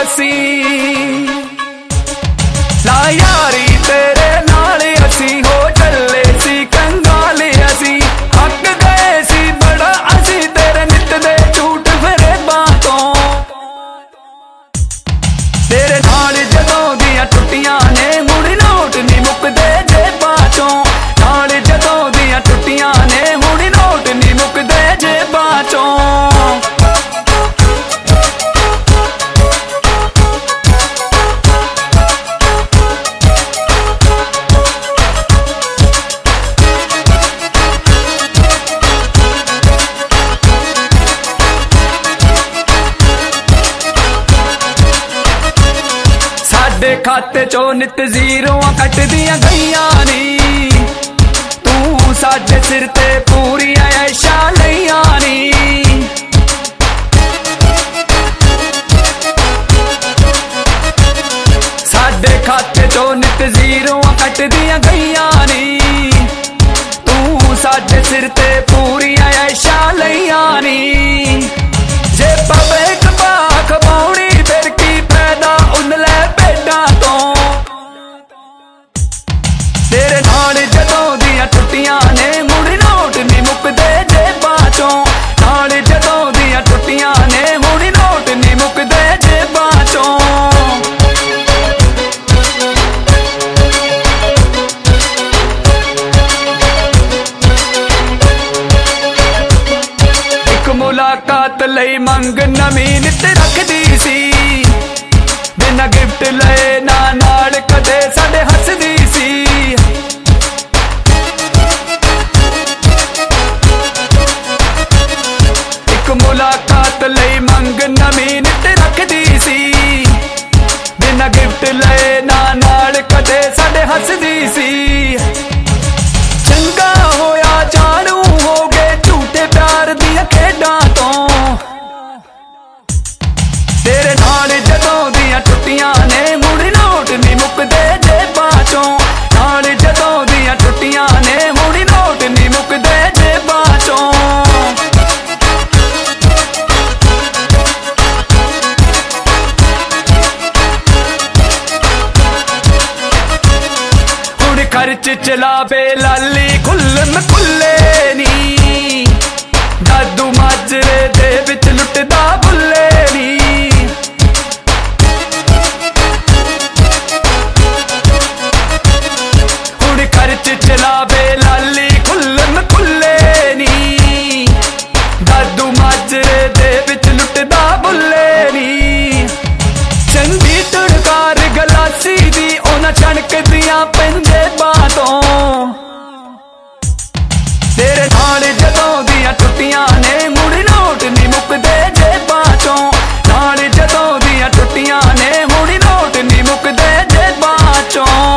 असी ला यारी तेरे नाल असी हो चले सी कंगाले असी हक गए सी बड़ा असी तेरे नित दे झूठ फिरे बातों तेरे नाल जदों दियां टुटियां ने मुड़ नोट नी मुकदे जेबां चों नाल जदों दियां टुटियां ने मुड़ नोट नी मुकदे जेबां चों साडे खाते चो नित जीरोआं कट दियां गईयां नी तू साडे सिर ते पूरी ऐशा लईयां नी साडे खाते चो नित जीरोआं कट दियां गईयां नी तू साडे सिर ते पूरी ऐशा लईयां नी जे पवे कपा खबाउणी फिर की फायदा उन लै तेरे नाल जदों दियां टुटियां ने मुड़ नोट नी मुकदे जेबां चों नाल जदों दियां टुटियां ने मुड़ नोट नी मुकदे जेबां चों इक मुलाकात लई मंग नवीं नित रखदी सी बिना गिफ्ट लए ना नाल कदे साडे हसदी सी मुलाकात लई मंग नवीं नित रखदी सी बिना गिफ्ट लए ना नाल कदे साडे हसदी सी चंगा होया जानू हो गए झूठे प्यार दियां खेडां तों तेरे नाल जदों दियां टुटियां ने मुड़ नोट नी मुकदे जेबां चों नाल जदों दियां टुटियां ने मुड़ नोट नी मुकदे जेबां चों खर्च चला बे लाली खुल्लम खुल्ले नी दादू माजरे दे विच लुटदा बुल्ले नी हुण खर्च चला बे लाली खुल्लम खुल्ले नी दादू माजरे दे विच लुटदा बुल्ले नी चंगी टुड़कार गलासी दी ओना छणक दियां पंजे बातों तेरे नाल जदों दियां टुटियां ने मुड़ नोट नी मुकदे जेबां चों नाल जदों दियां टुटियां ने मुड़ नोट नी मुकदे जेबां चों